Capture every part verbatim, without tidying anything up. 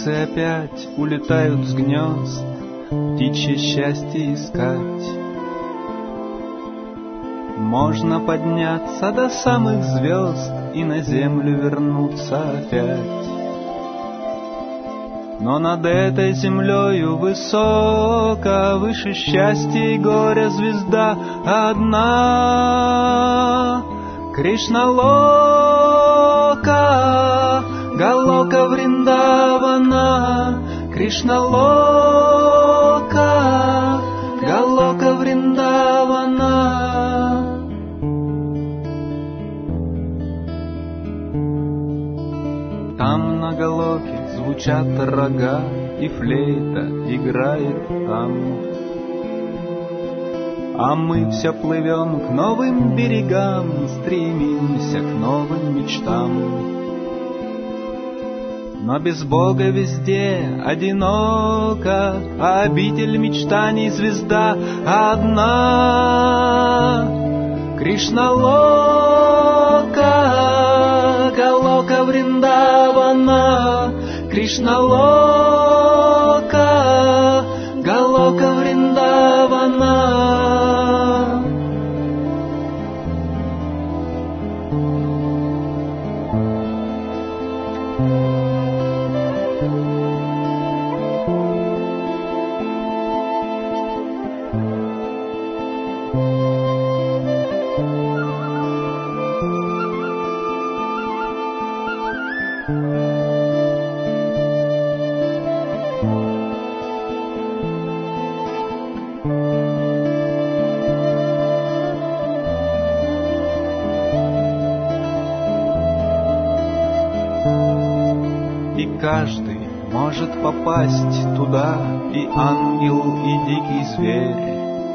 Птицы опять улетают с гнезд птичье счастье искать. Можно подняться до самых звезд и на землю вернуться опять. Но над этой землею высоко, выше счастья и горя звезда одна. Кришна-лока, Галока Вриндавана, Кришна-лока, Галока Вриндавана. Там на Галоке звучат рога, и флейта играет там. А мы все плывем к новым берегам, стремимся к новым мечтам. Но без Бога везде одиноко, а обитель мечтаний звезда одна. Кришна-лока, Галока Вриндавана, Кришна-лока, Галока Вриндавана. Каждый может попасть туда, и ангел, и дикий зверь.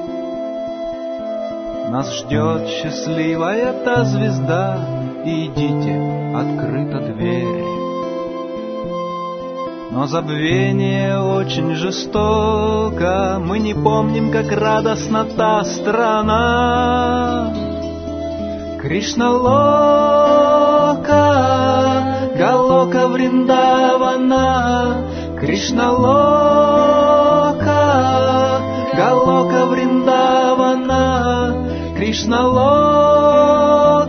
Нас ждет счастливая та звезда, и идите, открыта дверь. Но забвение очень жестоко, мы не помним, как радостна та страна. Кришна-лока, Галока Вриндавана, Кришна-лока, Галока Вриндавана, Кришна-лока.